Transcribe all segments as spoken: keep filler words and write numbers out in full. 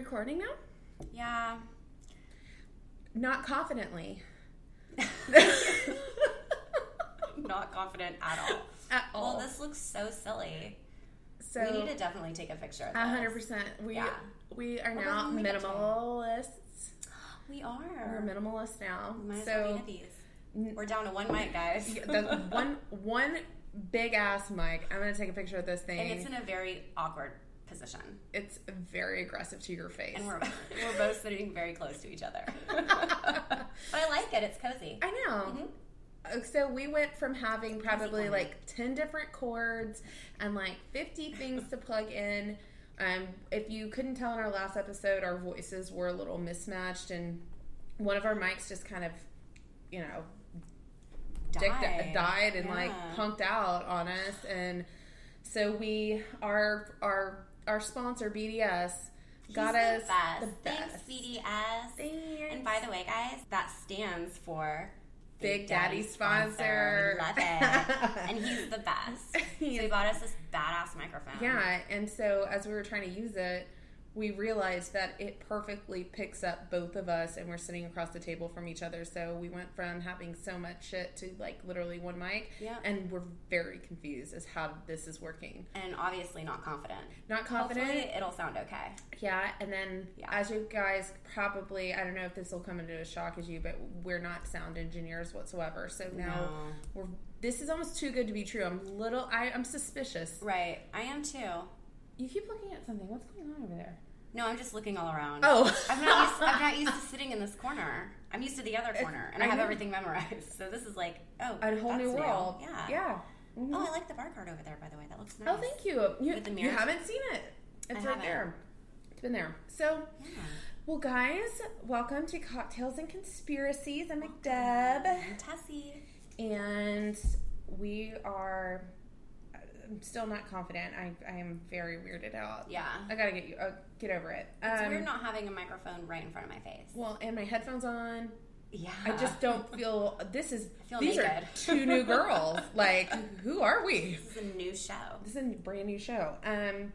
recording now? Yeah. Not confidently. Not confident at all. At all. Well, this looks so silly. So we need to definitely take a picture of this. one hundred percent. We, yeah. we are Well, now we'll make a minimalists. We are. We're minimalists now. We might as so, well be hippies. We're down to one mic, guys. the one, one big ass mic. I'm going to take a picture of this thing. And it's in a very awkward position. It's very aggressive to your face. And we're we're both sitting very close to each other. But I like it. It's cozy. I know. Mm-hmm. So we went from having probably like ten different cords and like fifty things to plug in. Um, if you couldn't tell in our last episode, our voices were a little mismatched, and one of our mics just kind of, you know, died, dicked, died and yeah. like punked out on us. And so we, our our our sponsor B D S got He's us the best. the best. Thanks, B D S. Thanks. And by the way, guys, that stands for Big, Big Daddy, Daddy sponsor. sponsor. Love it. And he's the best. So he bought us this badass microphone. Yeah, and so as we were trying to use it, we realized that it perfectly picks up both of us, and we're sitting across the table from each other. So we went from having so much shit to like literally one mic. Yeah. And we're very confused as how this is working. And obviously not confident. Not confident. Hopefully it'll sound okay. Yeah, and then yeah. as you guys probably, I don't know if this will come into a shock as you, but we're not sound engineers whatsoever. So now no. we're. This is almost too good to be true. I'm little. I, I'm suspicious. Right, I am too. You keep looking at something. What's going on over there? No, I'm just looking all around. Oh. I'm not used to, I'm not used to sitting in this corner. I'm used to the other corner, and I, I have know. everything memorized. So this is like, oh, a whole new world. New. Yeah. Yeah. Mm-hmm. Oh, I like the bar card over there, by the way. That looks nice. Oh, thank you. You, With the mirror. You haven't seen it. It's I right haven't. there. It's been there. So, yeah. well, guys, welcome to Cocktails and Conspiracies. I'm McDeb. I'm Tessie. And we are... I'm still not confident. I I am very weirded out. Yeah. I gotta get you uh, get over it. It's um, weird not having a microphone right in front of my face. Well, and my headphones on. Yeah. I just don't feel. This is. I feel these naked. are two new girls. Like, who are we? This is a new show. This is a brand new show. Um.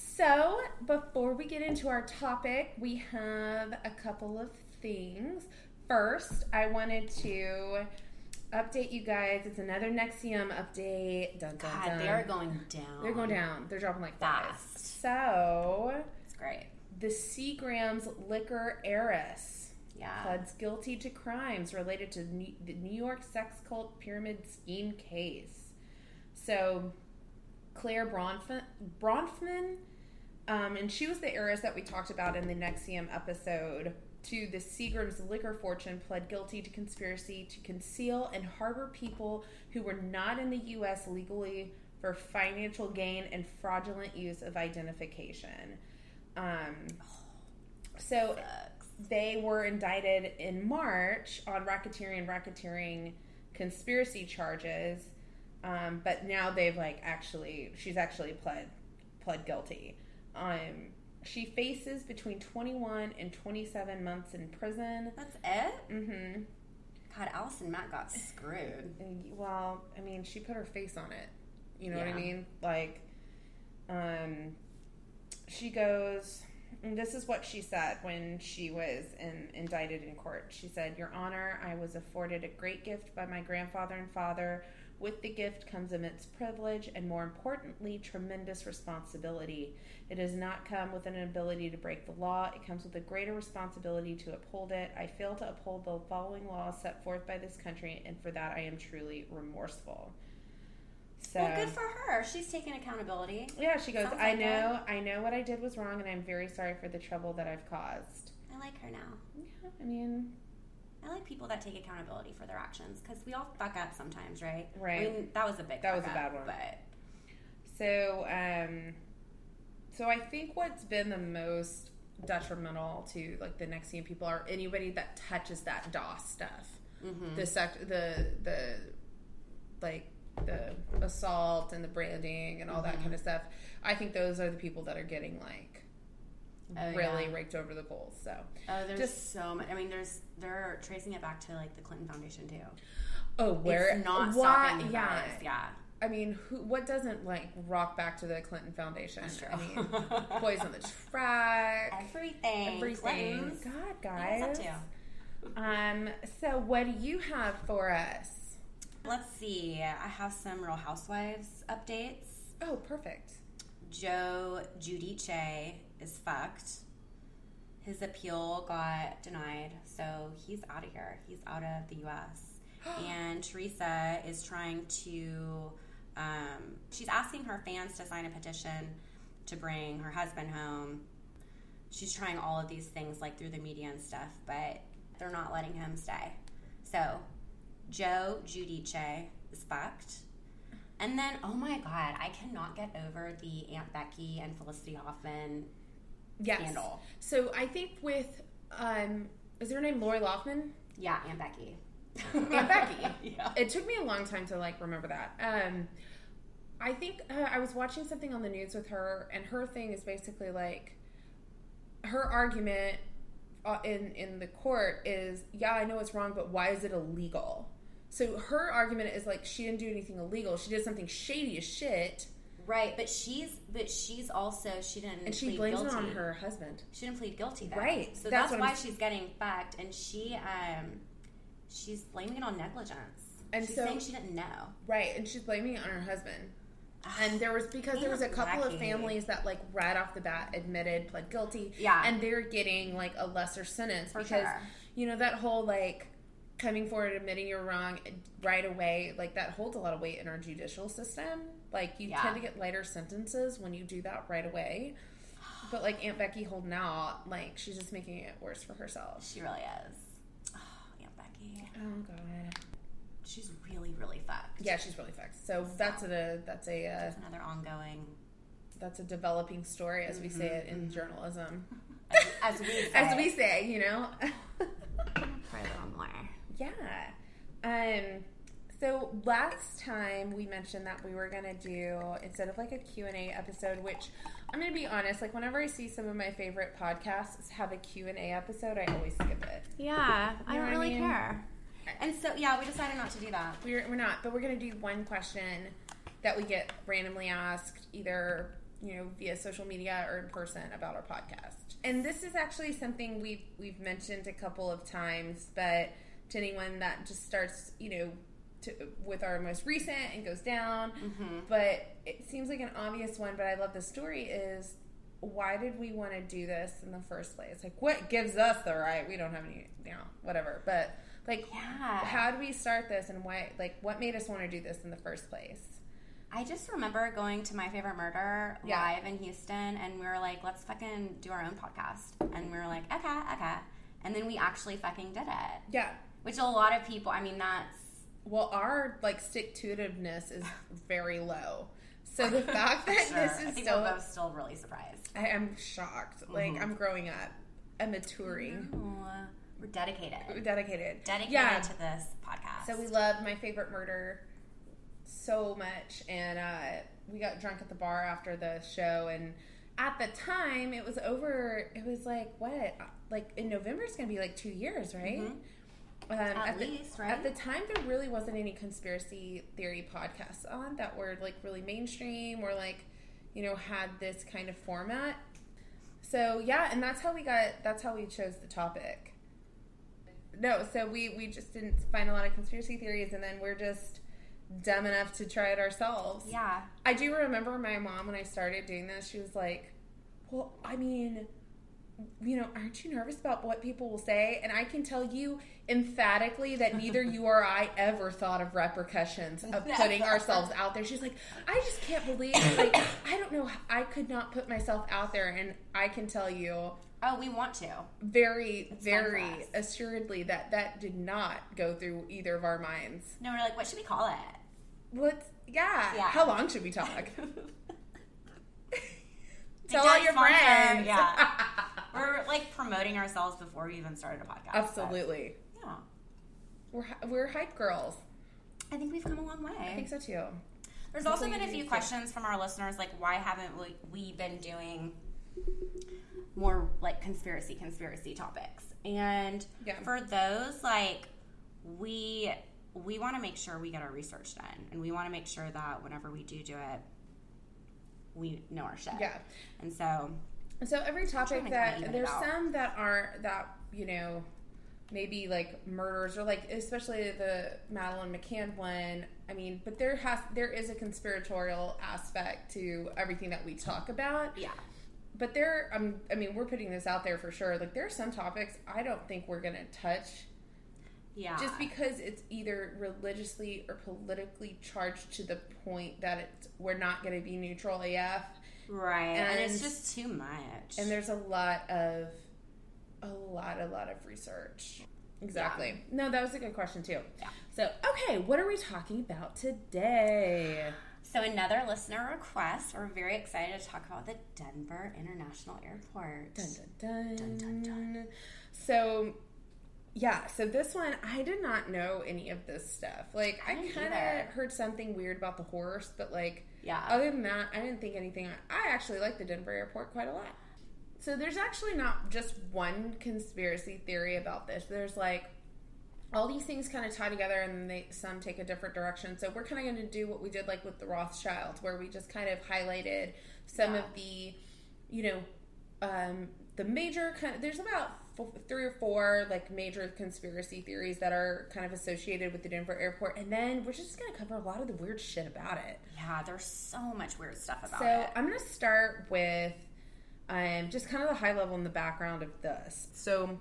So before we get into our topic, we have a couple of things. First, I wanted to update you guys. It's another Nexium update. Dun, dun, God, dun. they are going down. They're going down. They're dropping like fast. Flies. So it's great. The Seagram's liquor heiress yeah. pleads guilty to crimes related to the New York sex cult pyramid scheme case. So Claire Bronfman, Bronfman um, and she was the heiress that we talked about in the Nexium episode. To the Seagram's liquor fortune, pled guilty to conspiracy to conceal and harbor people who were not in the U S legally for financial gain and fraudulent use of identification. Um, so Sucks. They were indicted in March on racketeering and racketeering conspiracy charges, um, but now they've like actually, she's actually pled pled guilty. Um, She faces between twenty-one and twenty-seven months in prison. That's it? Mm-hmm. God, Allison Mack got screwed. Well, I mean, she put her face on it. You know yeah. what I mean? Like, um, she goes, and this is what she said when she was in, indicted in court. She said, "Your Honor, I was afforded a great gift by my grandfather and father. With the gift comes immense privilege and, more importantly, tremendous responsibility. It does not come with an ability to break the law. It comes with a greater responsibility to uphold it. I fail to uphold the following laws set forth by this country, and for that I am truly remorseful." So, well, good for her. She's taking accountability. Yeah, she goes, Sounds I like know, it. I know what I did was wrong, and I'm very sorry for the trouble that I've caused. I like her now. Yeah, I mean... I like people that take accountability for their actions, because we all fuck up sometimes, right? Right. I mean, that was a big That fuck was a bad up, one. But... So, um... So I think what's been the most detrimental to, like, the Nexium people are anybody that touches that DOS stuff. Mm-hmm. The, sec- the, the, like... the assault and the branding and all mm-hmm. that kind of stuff. I think those are the people that are getting like oh, really yeah. raked over the coals. So oh, there's just so much. I mean, there's they're tracing it back to like the Clinton Foundation too. Oh, where it's not why, stopping you yeah. guys. Yeah, I mean, who? What doesn't like rock back to the Clinton Foundation? That's true. I mean, Boys on the Track, everything, everything. Clintons. God, guys. What's up to? Um. So, what do you have for us? Let's see. I have some Real Housewives updates. Oh, perfect. Joe Giudice is fucked. His appeal got denied, so he's out of here. He's out of the U S And Teresa is trying to, um, she's asking her fans to sign a petition to bring her husband home. She's trying all of these things, like, through the media and stuff, but they're not letting him stay. So, Joe Giudice is fucked. And then, oh my God, I cannot get over the Aunt Becky and Felicity Hoffman yes. scandal. So I think with, um, is her name Lori Loughlin? Yeah, Aunt Becky. Aunt Becky. Yeah. It took me a long time to, like, remember that. Um, I think uh, I was watching something on the news with her, and her thing is basically, like, her argument uh, in, in the court is, yeah, I know it's wrong, but why is it illegal? So her argument is, like, she didn't do anything illegal. She did something shady as shit. Right, but she's but she's also, she didn't And she plead blames guilty. it on her husband. She didn't plead guilty, though. Right. So That's that's, what why I'm... she's getting fucked, and she, um, she's blaming it on negligence. And she's so, saying she didn't know. Right, and she's blaming it on her husband. And there was, because there was a couple of families that, like, right off the bat admitted, pled guilty. Yeah. And they're getting, like, a lesser sentence. For because, sure. you know, that whole, like, coming forward, admitting you're wrong right away, like, that holds a lot of weight in our judicial system. Like, you Yeah. tend to get lighter sentences when you do that right away. But, like, Aunt Becky holding out, like, she's just making it worse for herself. She really is. Oh, Aunt Becky. Oh, God. She's really, really fucked. Yeah, she's really fucked. So, so that's a, that's a, uh, that's another ongoing... That's a developing story, as we mm-hmm, say it in mm-hmm. journalism. As, as we say. As we say, you know? Try a little more. Yeah. Um, so last time we mentioned that we were going to do, instead of like a Q and A episode, which I'm going to be honest, like whenever I see some of my favorite podcasts have a Q and A episode, I always skip it. Yeah, You I know don't what really I mean? care. And so, yeah, we decided not to do that. We're, we're not, but we're going to do one question that we get randomly asked either, you know, via social media or in person about our podcast. And this is actually something we've, we've mentioned a couple of times, but to anyone that just starts, you know, to, with our most recent and goes down. Mm-hmm. But it seems like an obvious one, but I love the story is, why did we want to do this in the first place? Like, what gives us the right? We don't have any, you know, whatever. But, like, yeah. how do we start this and why, like, what made us want to do this in the first place? I just remember going to My Favorite Murder Yeah. live in Houston, and we were like, let's fucking do our own podcast. And we were like, okay, okay. And then we actually fucking did it. Yeah. Which a lot of people, I mean, that's... Well, our, like, stick-to-itiveness is very low. So the fact that sure. this is I think still... we're both still really surprised. I am shocked. Mm-hmm. Like, I'm growing up. I'm maturing. Ooh, we're dedicated. We're dedicated. Dedicated yeah. to this podcast. So we love My Favorite Murder so much, and uh, we got drunk at the bar after the show, and at the time, it was over, it was like, what? Like, in November, it's going to be like two years, right? Mm-hmm. Um, at, at least, the, right? At the time, there really wasn't any conspiracy theory podcasts on that were, like, really mainstream or, like, you know, had this kind of format. So, yeah, and that's how we got, that's how we chose the topic. No, so we, we just didn't find a lot of conspiracy theories, and then we're just dumb enough to try it ourselves. Yeah. I do remember my mom, when I started doing this, she was like, well, I mean, you know, aren't you nervous about what people will say? And I can tell you emphatically that neither you or I ever thought of repercussions of putting ourselves out there. She's like, I just can't believe, like, I don't know, I could not put myself out there, and I can tell you... Oh, we want to. Very, it's very assuredly that that did not go through either of our minds. No, we're like, what should we call it? What? Yeah. yeah. How long should we talk? Tell all your sponsor. friends. Yeah. We're like promoting ourselves before we even started a podcast. Absolutely. But, yeah. We're we're hype girls. I think we've come a long way. I think so too. There's also been a few questions from our listeners, like, why haven't we, we been doing more like conspiracy conspiracy topics? And yeah. for those, like, we we want to make sure we get our research done, and we want to make sure that whenever we do do it, we know our shit. Yeah. And so, so every topic that there's out. some that are that you know maybe like murders or like especially the Madeleine McCann one. I mean, but there has there is a conspiratorial aspect to everything that we talk about. Yeah. But there, um, I mean, we're putting this out there for sure. Like, there are some topics I don't think we're going to touch. Yeah. Just because it's either religiously or politically charged to the point that it's, we're not going to be neutral A F. Right. And, and it's just too much. And there's a lot of, a lot, a lot of research. Exactly. Yeah. No, that was a good question, too. Yeah. So, okay, what are we talking about today? So another listener request. We're very excited to talk about the Denver International Airport. Dun, dun, dun. Dun, dun, dun. So, yeah. So this one, I did not know any of this stuff. Like, I, I kind of heard something weird about the horse, but like, yeah. Other than that, I didn't think anything. I actually like the Denver Airport quite a lot. So there's actually not just one conspiracy theory about this. There's like all these things kind of tie together, and they some take a different direction. So we're kind of going to do what we did like with the Rothschilds, where we just kind of highlighted some yeah. of the, you know, um, the major kind of, there's about four, three or four like major conspiracy theories that are kind of associated with the Denver Airport, and then we're just going to cover a lot of the weird shit about it. Yeah, there's so much weird stuff about so it. So I'm going to start with um, just kind of the high level in the background of this. So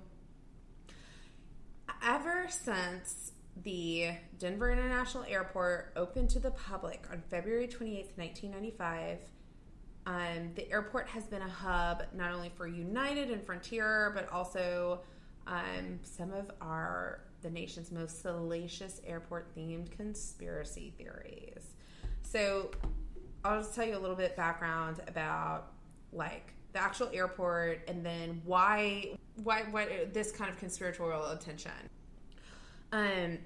ever since the Denver International Airport opened to the public on February twenty-eighth, nineteen ninety-five, um, the airport has been a hub not only for United and Frontier, but also um, some of our the nation's most salacious airport-themed conspiracy theories. So I'll just tell you a little bit background about like the actual airport, and then why why why this kind of conspiratorial attention. Um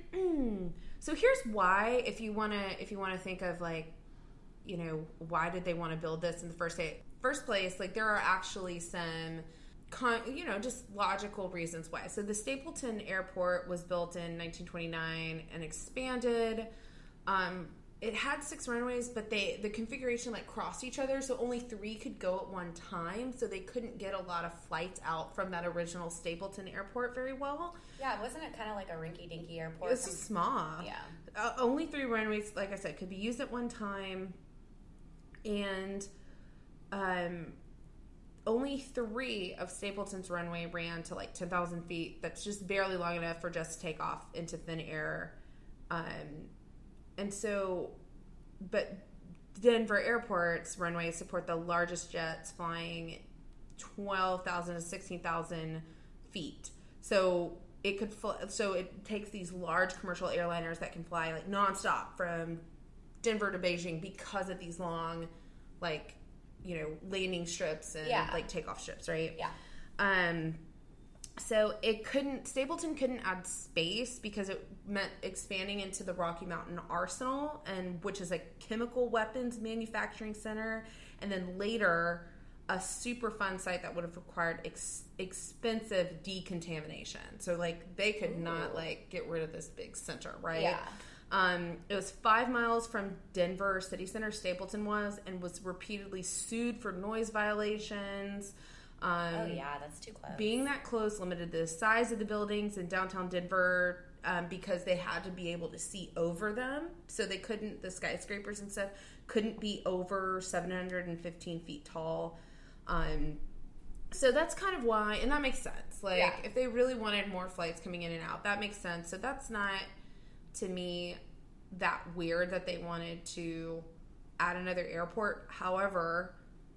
so here's why, if you want to if you want to think of like, you know, why did they want to build this in the first day, first place, like there are actually some con, you know, just logical reasons why. So the Stapleton Airport was built in nineteen twenty-nine and expanded. Um It had six runways, but they the configuration like crossed each other, so only three could go at one time. So they couldn't get a lot of flights out from that original Stapleton Airport very well. Yeah, wasn't it kind of like a rinky-dinky airport? It was from, small. Yeah. Uh, only three runways, like I said, could be used at one time, and um, only three of Stapleton's runway ran to like ten thousand feet. That's just barely long enough for just to take off into thin air. Um, And so, but Denver Airport's runways support the largest jets flying twelve thousand to sixteen thousand feet. So it could, fly, so it takes these large commercial airliners that can fly like nonstop from Denver to Beijing because of these long, like, you know, landing strips and yeah. like takeoff strips, right? Yeah. Um, So it couldn't, Stapleton couldn't add space because it meant expanding into the Rocky Mountain Arsenal, and which is a chemical weapons manufacturing center, and then later a Superfund site that would have required ex- expensive decontamination. So like they could Ooh. not like get rid of this big center, right? Yeah. Um, it was five miles from Denver city center, Stapleton was, and was repeatedly sued for noise violations. Um, oh yeah, that's too close. Being that close limited the size of the buildings in downtown Denver um, because they had to be able to see over them. So they couldn't, the skyscrapers and stuff couldn't be over seven hundred fifteen feet tall. Um, so that's kind of why, and that makes sense. Like yeah. if they really wanted more flights coming in and out, that makes sense. So that's not, to me, that weird that they wanted to add another airport. However,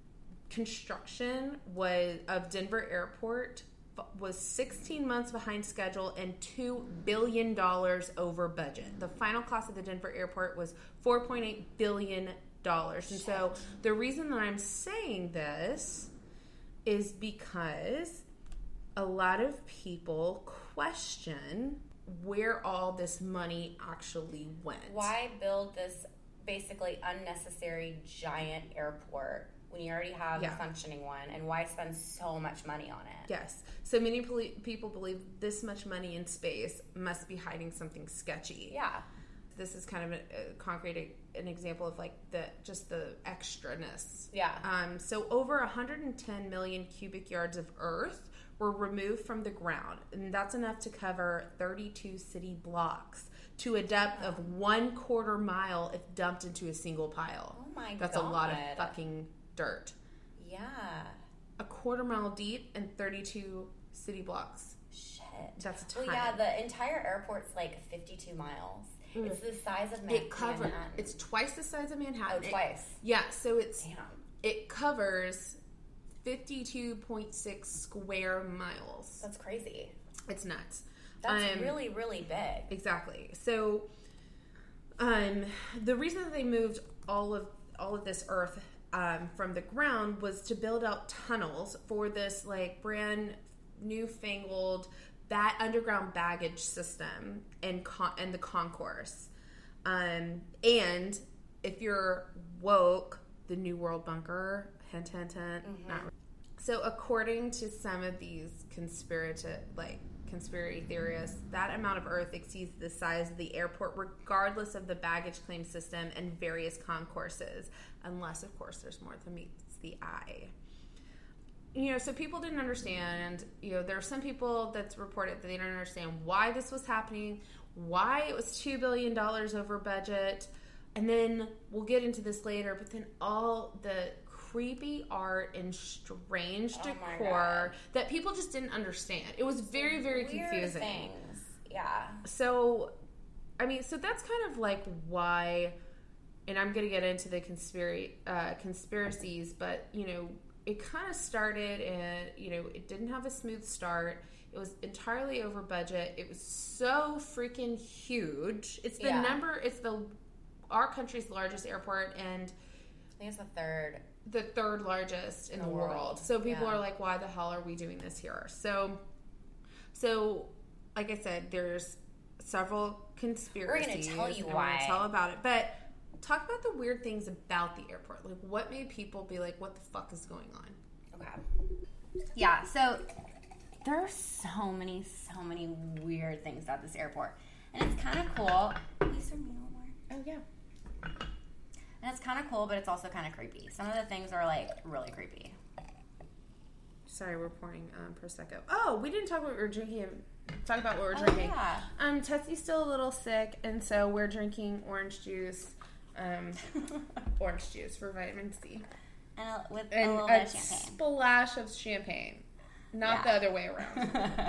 construction was of Denver Airport was sixteen months behind schedule and two billion dollars over budget. The final cost of the Denver Airport was four point eight billion dollars. And so the reason that I'm saying this is because a lot of people question where all this money actually went. Why build this basically unnecessary giant airport when you already have Yeah. a functioning one, and why spend so much money on it? Yes. So many poli- people believe this much money in space must be hiding something sketchy. Yeah. This is kind of a, a concrete an example of like the just the extraness. Yeah. Um, so over one hundred ten million cubic yards of earth were removed from the ground, and that's enough to cover thirty-two city blocks to a depth of one quarter mile if dumped into a single pile. Oh my god. That's a lot of fucking dirt. Yeah. A quarter mile deep and thirty-two city blocks. Shit. That's a ton. Well, yeah, the entire airport's like fifty-two miles. Mm. It's the size of Manhattan. It covers. It's twice the size of Manhattan. Oh, twice. It, yeah, so it's Damn. it covers fifty-two point six square miles. That's crazy. It's nuts. That's um, really, really big. Exactly. So, um, the reason that they moved all of all of this earth um, from the ground was to build out tunnels for this like brand newfangled that underground baggage system and con- and the concourse. Um, and if you're woke, the New World Bunker, hint, hint, hint. Mm-hmm. Not really. So, according to some of these conspiracy like conspiracy theorists, that amount of earth exceeds the size of the airport, regardless of the baggage claim system and various concourses, unless, of course, there's more than meets the eye. You know, so people didn't understand. You know, there are some people that's reported that they don't understand why this was happening, why it was two billion dollars over budget, and then we'll get into this later, but then all the creepy art and strange Oh my decor God. that people just didn't understand. It was very, very Weird confusing. things. Yeah. So, I mean, so that's kind of like why, and I'm going to get into the conspiracy, uh, conspiracies, but, you know, it kind of started and, you know, it didn't have a smooth start. It was entirely over budget. It was so freaking huge. It's the Yeah. number, it's the, our country's largest airport and I think it's the third. the third largest in the, The world. world. So people Yeah. are like, why the hell are we doing this here? So, so like I said, there's several conspiracies. We're gonna tell you and why. We're gonna tell about it. But talk about the weird things about the airport. Like, what made people be like, what the fuck is going on? Okay. Yeah, so there are so many, so many weird things about this airport. And it's kind of cool. Can you serve me one more? Oh, yeah. And it's kind of cool, but it's also kind of creepy. Some of the things are, like, really creepy. Sorry, we're pouring um, Prosecco. Oh, we didn't talk about what we were drinking. Talk about what we're Oh, drinking. yeah. Um, Tessie's still a little sick, and so we're drinking orange juice. Um, orange juice for vitamin C. And a, with And a little a bit of champagne. splash of champagne. Not Yeah. the other way around.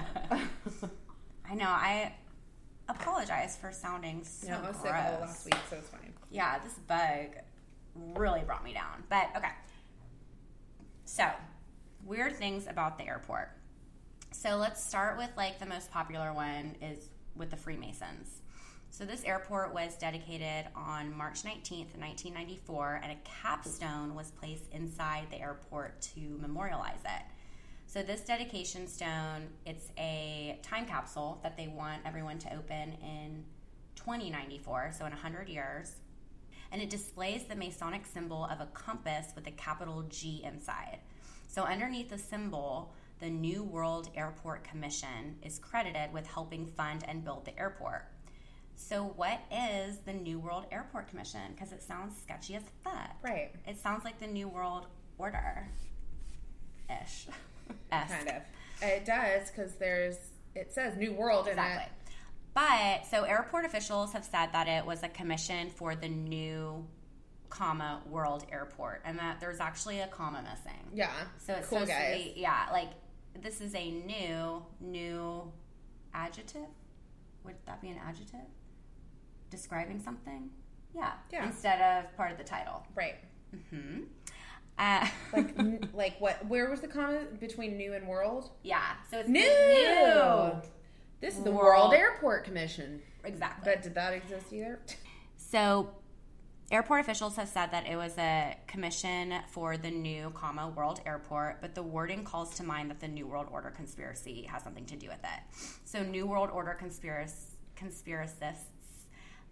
I know. I apologize for sounding so No, I was gross. sick all last week, so it's fine. Yeah, this bug really brought me down. But, okay. So, weird things about the airport. So, let's start with, like, the most popular one is with the Freemasons. So, this airport was dedicated on March nineteenth, nineteen ninety-four, and a capstone was placed inside the airport to memorialize it. So, this dedication stone, it's a time capsule that they want everyone to open in twenty ninety-four, so in one hundred years. And it displays the Masonic symbol of a compass with a capital G inside. So underneath the symbol, the New World Airport Commission is credited with helping fund and build the airport. So what is the New World Airport Commission? Because it sounds sketchy as fuck. Right. It sounds like the New World Order. Ish. Kind of. It does, because there's, it says New World in Exactly. it. But, so airport officials have said that it was a commission for the new, comma, world airport. And that there's actually a comma missing. Yeah. So it's cool, supposed guys. to be, yeah, like, this is a new, new adjective? Would that be an adjective? Describing something? Yeah. Yeah. Instead of part of the title. Right. Mm-hmm. Uh, Like, n- like what? Where was the comma between new and world? yeah. So it's New! the new. This is the World- World Airport Commission. Exactly. But did that exist either? So, airport officials have said that it was a commission for the new, comma, world airport, but the wording calls to mind that the New World Order conspiracy has something to do with it. So, New World Order conspirac- conspiracists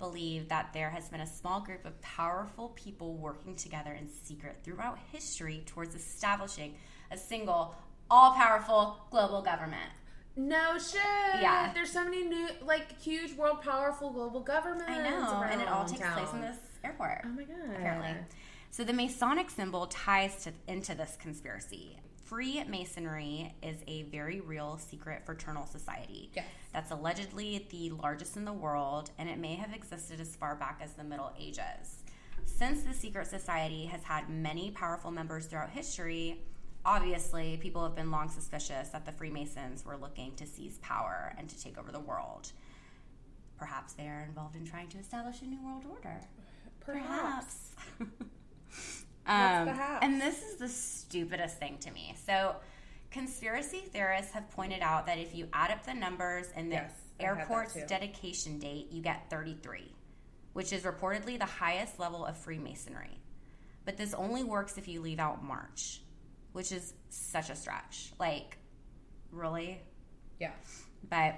believe that there has been a small group of powerful people working together in secret throughout history towards establishing a single, all-powerful global government. No shit. Yeah. There's so many new, like, huge, world powerful global governments. I know, and it all takes town. place in this airport. Oh my god. Apparently. So the Masonic symbol ties to, into this conspiracy. Freemasonry is a very real secret fraternal society yes. that's allegedly the largest in the world, and it may have existed as far back as the Middle Ages. Since the secret society has had many powerful members throughout history, obviously people have been long suspicious that the Freemasons were looking to seize power and to take over the world. Perhaps they are involved in trying to establish a new world order. Perhaps. Perhaps. Um, and this is the stupidest thing to me. So, conspiracy theorists have pointed out that if you add up the numbers and the yes, airport's dedication date, you get thirty-three, which is reportedly the highest level of Freemasonry. But this only works if you leave out March, which is such a stretch. Like, really? Yeah. But.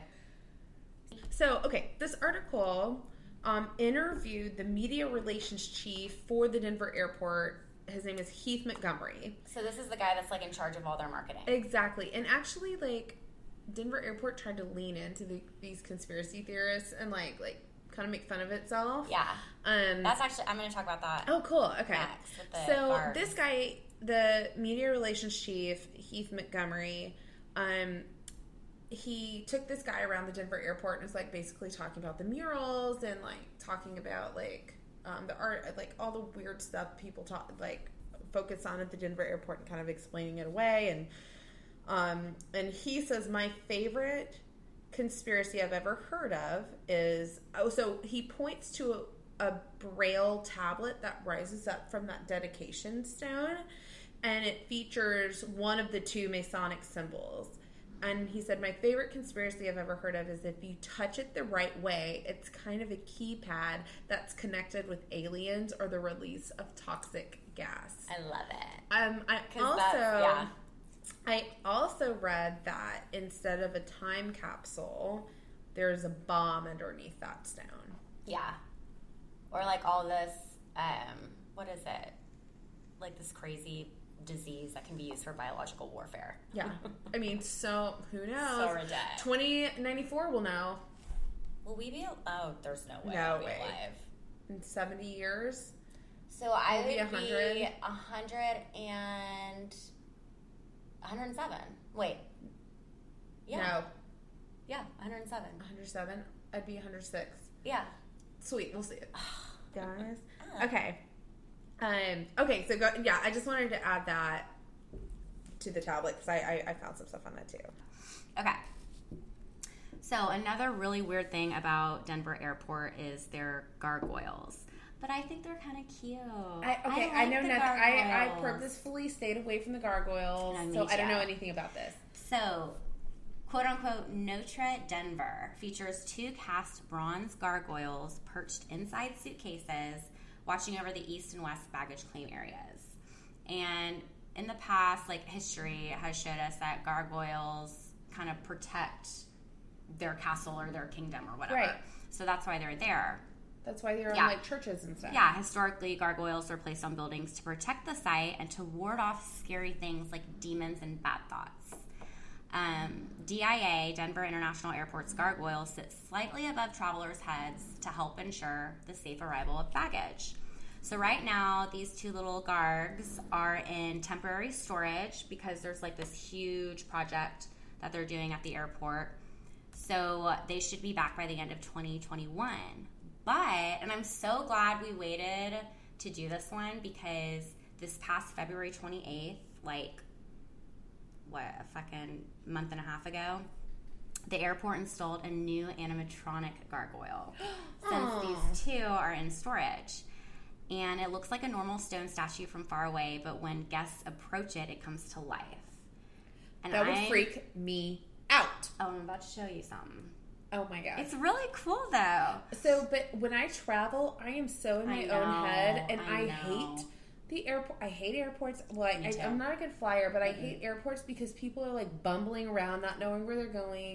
So, okay, this article um, interviewed the media relations chief for the Denver airport. His name is Heath Montgomery. So this is the guy that's, like, in charge of all their marketing. Exactly. And actually, like, Denver Airport tried to lean into the, these conspiracy theorists and, like, like kind of make fun of itself. Yeah. Um, that's actually, I'm going to talk about that. Oh, cool. Okay. Next, with the so guards. This guy, the media relations chief, Heath Montgomery, um, he took this guy around the Denver airport and was, like, basically talking about the murals and, like, talking about, like, Um, the art, like all the weird stuff people talk, like focus on at the Denver airport, and kind of explaining it away. And um, and he says my favorite conspiracy I've ever heard of is oh, so he points to a, a braille tablet that rises up from that dedication stone, and it features one of the two Masonic symbols. And he said, my favorite conspiracy I've ever heard of is if you touch it the right way, it's kind of a keypad that's connected with aliens or the release of toxic gas. I love it. Um, I also, yeah. I also read that instead of a time capsule, there's a bomb underneath that stone. Yeah. Or like all this, um, what is it? Like this crazy disease that can be used for biological warfare. Yeah. I mean, so who knows? So ridiculous. twenty ninety-four will know. Will we be? Oh, there's no way. No we'll be way. alive. In seventy years? So I We'll would be one hundred? be a hundred and one hundred seven. Wait. Yeah. No. Yeah, one hundred seven. one hundred seven? I'd be one hundred six. Yeah. Sweet, we'll see it. Guys. Ah. Okay. Um, okay, so go, yeah, I just wanted to add that to the tablet because I, I, I found some stuff on that too. Okay. So another really weird thing about Denver Airport is their gargoyles. But I think they're kind of cute. I, okay, I, like know the nothing. I, I gargoyles. purposefully stayed away from the gargoyles, No, me so I don't too. know anything about this. So, quote unquote, Notre Denver features two cast bronze gargoyles perched inside suitcases, watching over the east and west baggage claim areas. And in the past, like history has showed us that gargoyles kind of protect their castle or their kingdom or whatever. Right. So that's why they're there. That's why they're Yeah. on like churches and stuff. Yeah, historically, gargoyles are placed on buildings to protect the site and to ward off scary things like demons and bad thoughts. Um, D I A, Denver International Airport's gargoyles, sit slightly above travelers' heads to help ensure the safe arrival of baggage. So right now, these two little gargs are in temporary storage because there's like this huge project that they're doing at the airport. So they should be back by the end of twenty twenty-one. But, and I'm so glad we waited to do this one because this past February twenty-eighth, like, what, a fucking month and a half ago, the airport installed a new animatronic gargoyle since Aww. these two are in storage. And it looks like a normal stone statue from far away, but when guests approach it, it comes to life. And That would I'm- freak me out. Oh, I'm about to show you something. Oh my god. It's really cool, though. So, but when I travel, I am so in my I own know, head, and I I, know. hate the airport. I hate airports. Well, Me I, too. I'm not a good flyer, but I hate airports because people are like bumbling around, not knowing where they're going,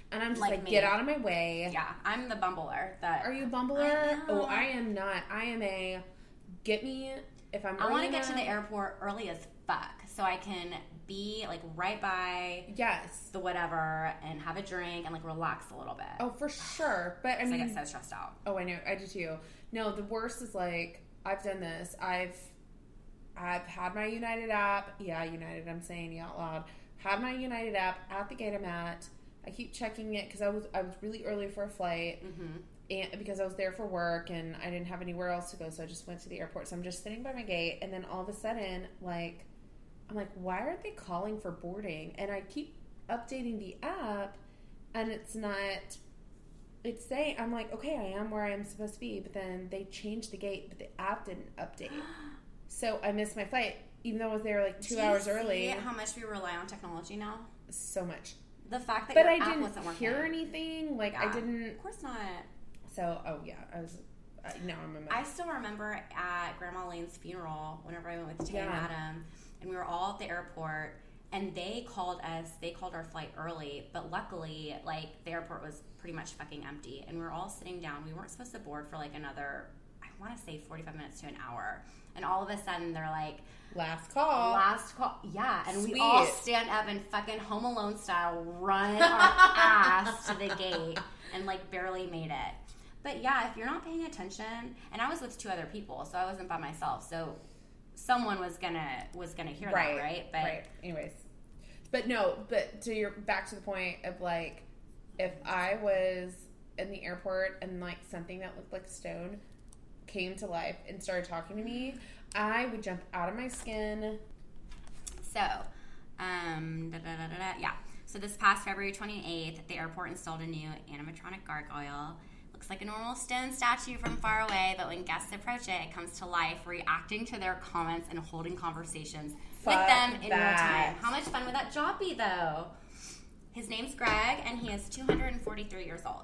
And I'm just Like like, me. get out of my way. Yeah, I'm the bumbler. That Are you a bumbler? I Oh, I am not. I am a get me if I'm I want to early get to the enough- airport early as fuck so I can be like right by Yes. the whatever and have a drink and like relax a little bit. Oh, for sure. But I 'Cause mean, I get so stressed out. oh, I know. I do too. No, the worst is like I've done this. I've I've had my United app. Yeah, United. I'm saying it out loud. Had my United app at the gate I'm at. I keep checking it because I was I was really early for a flight, Mm-hmm. and because I was there for work and I didn't have anywhere else to go, so I just went to the airport. So I'm just sitting by my gate, and then all of a sudden, like, I'm like, why aren't they calling for boarding? And I keep updating the app, and it's not. It's saying I'm like, okay, I am where I am supposed to be, but then they changed the gate, but the app didn't update, so I missed my flight, even though I was there like two Do hours you early. see how much we rely on technology now? So much. The fact that But your I app didn't wasn't working. hear anything. Like, I Yeah. didn't. Of course not. So, oh, yeah. I was. Uh, now I'm a mess. I still remember at Grandma Lane's funeral, whenever I went with Tay and Yeah. Adam, and we were all at the airport, and they called us, they called our flight early, but luckily, like, the airport was pretty much fucking empty, and we were all sitting down. We weren't supposed to board for, like, another, I want to say forty-five minutes to an hour, and all of a sudden, they're like, Last call. last call. Yeah, and Sweet. we all stand up and fucking Home Alone style run our ass to the gate and like barely made it. But yeah, if you're not paying attention, and I was with two other people, so I wasn't by myself, so someone was gonna was gonna hear right. that, right? But right. Anyways, but no. But to your back to the point of like, if I was in the airport and like something that looked like stone came to life and started talking to me, I would jump out of my skin. So, um, da, da, da, da, da, yeah. So this past February twenty-eighth, the airport installed a new animatronic gargoyle. Looks like a normal stone statue from far away, but when guests approach it, it comes to life, reacting to their comments and holding conversations Fuck with them in real that. time. How much fun would that job be, though? His name's Greg, and he is two hundred forty-three years old.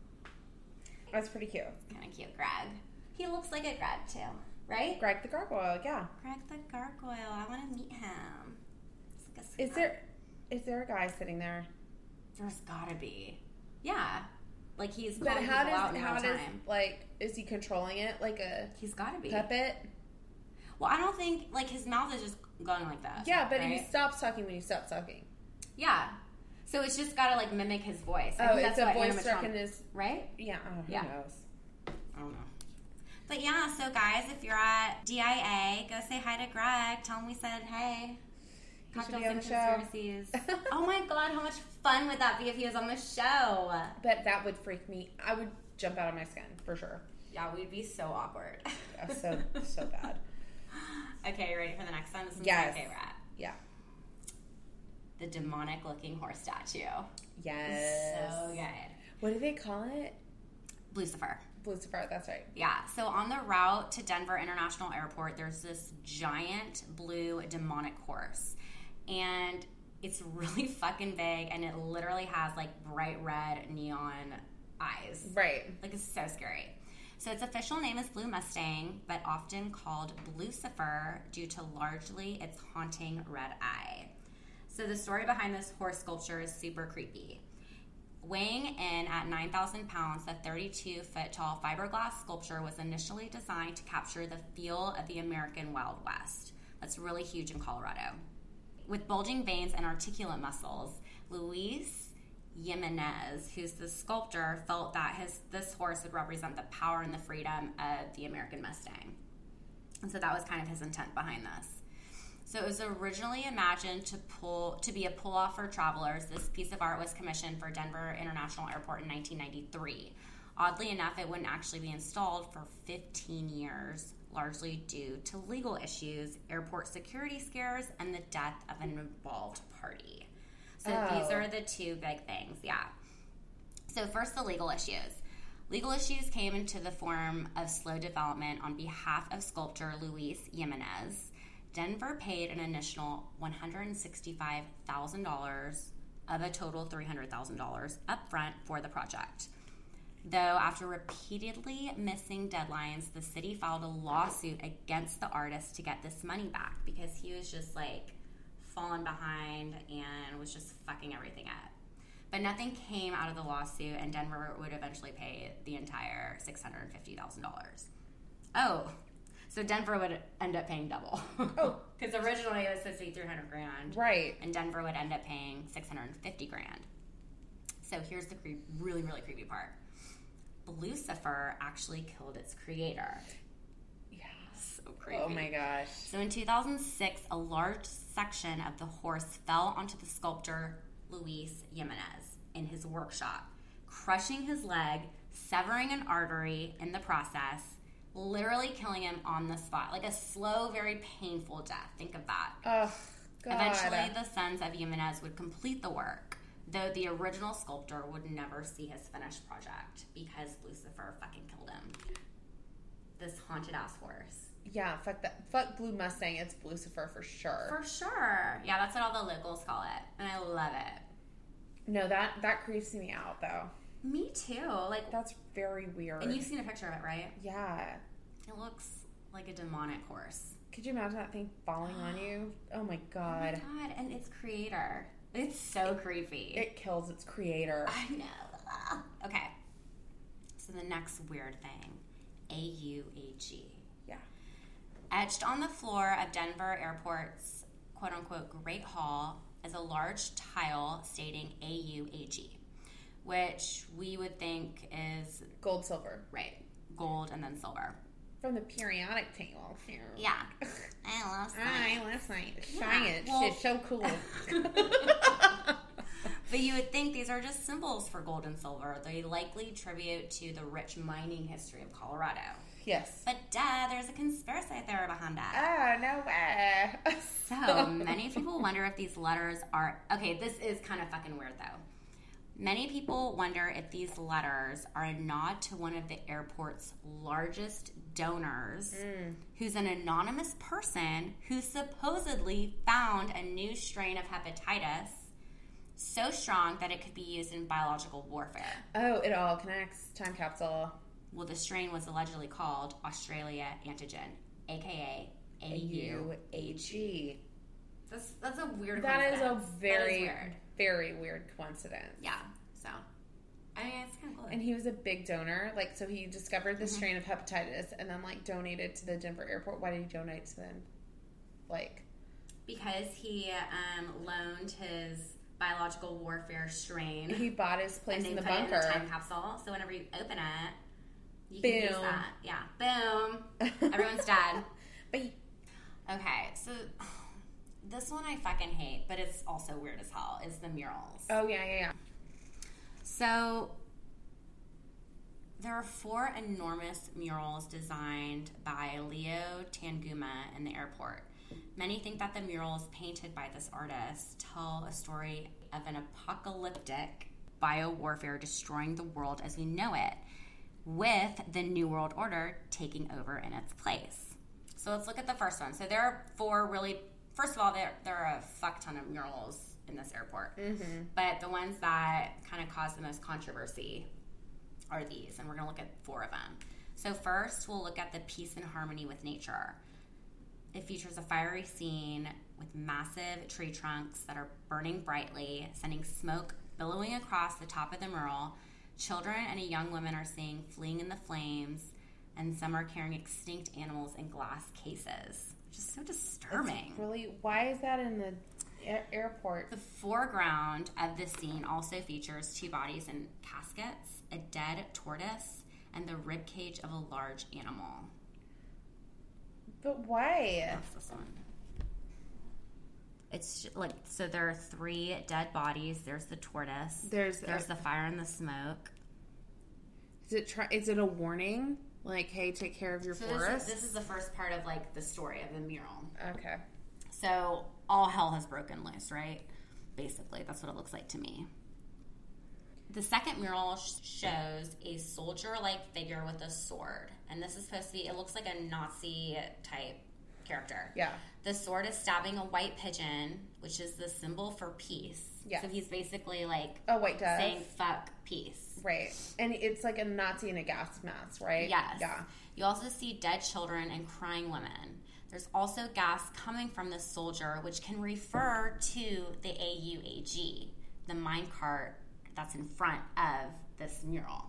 That's pretty cute. Kind of cute, Greg. He looks like a Greg, too, right? Greg the gargoyle. Yeah. Greg the gargoyle. I want to meet him. Like a Is there is there a guy sitting there? There's gotta be. Yeah. Like he's But calling how people out does in how real does time. like is he controlling it like a He's gotta be. puppet? Well, I don't think, like, his mouth is just going like that. Yeah, but right? he stops talking when he stops talking. Yeah. So it's just gotta, like, mimic his voice. I Oh, think it's that's a what voice animatron- recognition. Right? Yeah. Oh, who Yeah. knows? I don't know. But yeah, so guys, if you're at D I A, go say hi to Greg. Tell him we said hey. He should Cocktails be on and the show. conspiracies. Oh my god, how much fun would that be if he was on the show? But that would freak me. I would jump out of my skin for sure. Yeah, we'd be so awkward. Yeah, so so bad. Okay, ready for the next one? This is Yes. my favorite. Yeah. The demonic looking horse statue. Yes. So good. What do they call it? Lucifer. Lucifer. That's right. Yeah, so on the route to Denver International Airport, there's this giant blue demonic horse. And it's really fucking big, and it literally has like bright red neon eyes. Right. Like, it's so scary. So its official name is Blue Mustang, but often called Blucifer due to largely its haunting red eye. So the story behind this horse sculpture is super creepy. Weighing in at nine thousand pounds, the thirty-two foot tall fiberglass sculpture was initially designed to capture the feel of the American Wild West. That's really huge in Colorado. With bulging veins and articulate muscles, Luis Jimenez, who's the sculptor, felt that his this horse would represent the power and the freedom of the American Mustang. And so that was kind of his intent behind this. So it was originally imagined to pull to be a pull-off for travelers. This piece of art was commissioned for Denver International Airport in nineteen ninety-three. Oddly enough, it wouldn't actually be installed for fifteen years, largely due to legal issues, airport security scares, and the death of an involved party. So Oh. these are the two big things, yeah. So first, the legal issues. Legal issues came into the form of slow development on behalf of sculptor Luis Jimenez. Denver paid an initial one hundred sixty-five thousand dollars of a total three hundred thousand dollars upfront for the project. Though after repeatedly missing deadlines, the city filed a lawsuit against the artist to get this money back because he was just like falling behind and was just fucking everything up. But nothing came out of the lawsuit, and Denver would eventually pay the entire six hundred fifty thousand dollars. Oh, so Denver would end up paying double. Oh. Because originally it was supposed to be three hundred grand. Right. And Denver would end up paying six hundred fifty grand. So here's the creep, really, really creepy part. Lucifer actually killed its creator. Yeah. So creepy. Oh my gosh. So in two thousand six, a large section of the horse fell onto the sculptor Luis Jimenez in his workshop, crushing his leg, severing an artery in the process, literally killing him on the spot. Like a slow, very painful death. Think of that. Oh, God. Eventually, the sons of Jimenez would complete the work, though the original sculptor would never see his finished project because Lucifer fucking killed him. This haunted ass horse. Yeah, fuck that. Fuck Blue Mustang. It's Lucifer for sure. For sure. Yeah, that's what all the locals call it. And I love it. No, that that creeps me out though. Me too. Like, that's very weird. And you've seen a picture of it, right? Yeah. It looks like a demonic horse. Could you imagine that thing falling on you? Oh my God. Oh my God. And its creator. It's so creepy. It kills its creator. I know. Okay. So the next weird thing. A U A G. Yeah. Etched on the floor of Denver Airport's quote-unquote Great Hall is a large tile stating A U A G, which we would think is... Gold, silver. Right. Gold and then silver. From the periodic table. Yeah. I love science. I love science. Yeah. Science. Well, Shit's so cool. But you would think these are just symbols for gold and silver. They likely tribute to the rich mining history of Colorado. Yes. But duh, there's a conspiracy theory behind that. Oh, no way. So, many people wonder if these letters are... Okay, this is kind of fucking weird, though. Many people wonder if these letters are a nod to one of the airport's largest donors, mm. who's an anonymous person who supposedly found a new strain of hepatitis so strong that it could be used in biological warfare. Oh, it all connects. Time capsule. Well, the strain was allegedly called Australia antigen, a k a. A U A G. That's, that's a weird that coincidence. That is a very, is weird. very weird coincidence. Yeah, so... I mean, it's kind of cool. And he was a big donor. Like, so he discovered this mm-hmm. strain of hepatitis and then, like, donated to the Denver airport. Why did he donate to them? Like... Because he um, loaned his biological warfare strain. He bought his place in the put bunker. It in a time capsule. So whenever you open it, you Boom. can use that. Yeah. Boom. Everyone's dead. But... Okay, so... This one I fucking hate, but it's also weird as hell, is the murals. Oh, yeah, yeah, yeah. So, there are four enormous murals designed by Leo Tanguma in the airport. Many think that the murals painted by this artist tell a story of an apocalyptic biowarfare destroying the world as we know it, with the New World Order taking over in its place. So let's look at the first one. So there are four really... First of all, there, there are a fuck ton of murals in this airport. Mm-hmm. But the ones that kind of cause the most controversy are these, and we're going to look at four of them. So first, we'll look at the peace and harmony with nature. It features a fiery scene with massive tree trunks that are burning brightly, sending smoke billowing across the top of the mural. Children and a young woman are seen fleeing in the flames, and some are carrying extinct animals in glass cases. Just so disturbing. It's really, why is that in the a- airport? The foreground of this scene also features two bodies in caskets, a dead tortoise, and the rib cage of a large animal. But why? That's this one. It's like, so there are three dead bodies. There's the tortoise. There's there's a, the fire and the smoke. Is it try, Is it a warning? Like, hey, take care of your so forest? This is, this is the first part of, like, the story of the mural. Okay. So, all hell has broken loose, right? Basically, that's what it looks like to me. The second mural sh- shows a soldier-like figure with a sword. And this is supposed to be, it looks like a Nazi-type character. Yeah. The sword is stabbing a white pigeon, which is the symbol for peace. Yeah. So he's basically, like, a white dove. saying, fuck peace. Right. And it's like a Nazi in a gas mask, right? Yes. Yeah. You also see dead children and crying women. There's also gas coming from the soldier, which can refer to the A U A G, the minecart that's in front of this mural.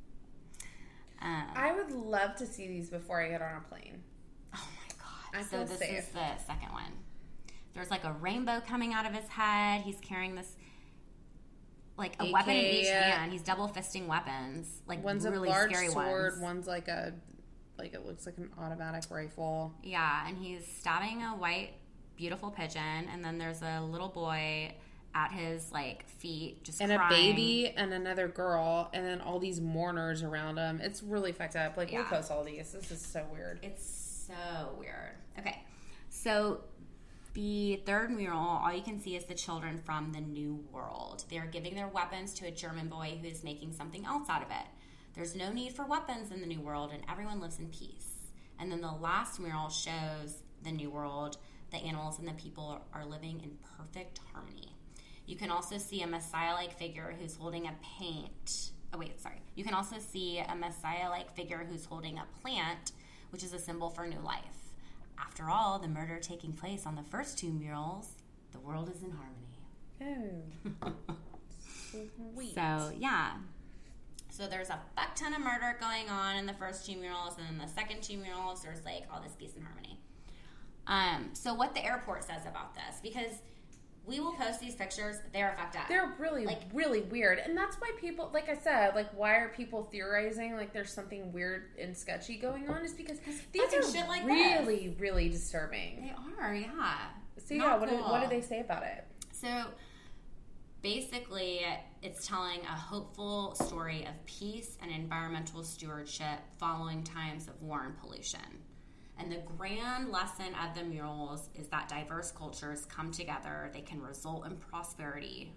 Um, I would love to see these before I get on a plane. Oh my god! I so this say is it. the second one. There's like a rainbow coming out of his head. He's carrying this like a A K, weapon in each hand. He's double fisting weapons, like One's really a large scary sword. ones. One's like a, like it looks like an automatic rifle. Yeah, and he's stabbing a white, beautiful pigeon, and then there's a little boy at his like feet, just and crying. a baby and another girl, and then all these mourners around him. It's really fucked up. Like, Yeah. we'll post all these. This is so weird. It's so weird. Okay, so the third mural, all you can see is the children from the New World. They are giving their weapons to a German boy who is making something else out of it. There's no need for weapons in the New World, and everyone lives in peace. And then the last mural shows the New World. The animals and the people are living in perfect harmony. You can also see a Messiah-like figure who's holding a paint. Oh, wait, sorry. You can also see a Messiah-like figure who's holding a plant, which is a symbol for new life. After all, the murder taking place on the first two murals, the world is in harmony. Oh. Sweet. So, yeah. So there's a fuck ton of murder going on in the first two murals, and then the second two murals, there's like all this peace and harmony. Um, so what the airport says about this, because we will post these pictures, they're fucked up. They're really, Like- really weird. And that's why people, like I said, like, why are people theorizing like there's something weird and sketchy going on? Is because these fucking are shit like really, really disturbing. They are, yeah. So, yeah, Not what, do, cool. what do they say about it? So basically, it's telling a hopeful story of peace and environmental stewardship following times of war and pollution. And the grand lesson of the murals is that diverse cultures come together, they can result in prosperity,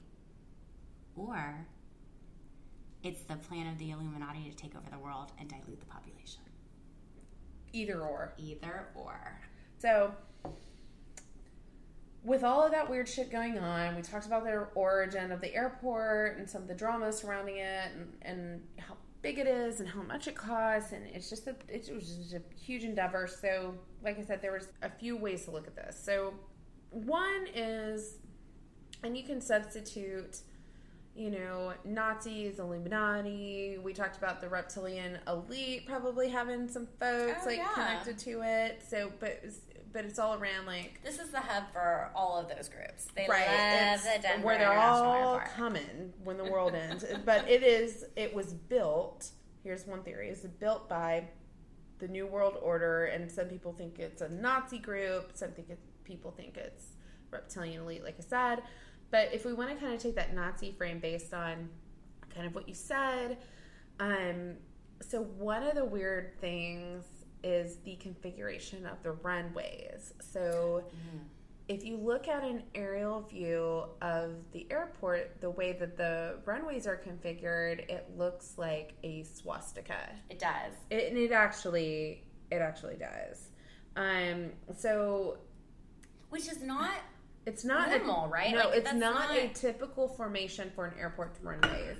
or it's the plan of the Illuminati to take over the world and dilute the population. Either or. Either or. So, with all of that weird shit going on, we talked about the origin of the airport and some of the drama surrounding it, and, and how big it is and how much it costs, and it's just a it was just a huge endeavor. So, like I said, there was a few ways to look at this. So, one is, and you can substitute, you know, Nazis, Illuminati. We talked about the reptilian elite probably having some folks Oh, like yeah. connected to it. So, but it's, but it's all around like This is the hub for all of those groups. They right, love it's the Denver where they're International all Airport. coming when the world ends. But it is it was built. Here's one theory: it's built by the New World Order, and some people think it's a Nazi group. Some think it, people think it's reptilian elite, like I said. But if we want to kind of take that Nazi frame based on kind of what you said, um, so one of the weird things is the configuration of the runways. So Mm. if you look at an aerial view of the airport, the way that the runways are configured, it looks like a swastika. It does. It, and it actually, it actually does. Um, so Which is not it's not normal, a, right? No, Like, it's that's not, not- a typical formation for an airport runways.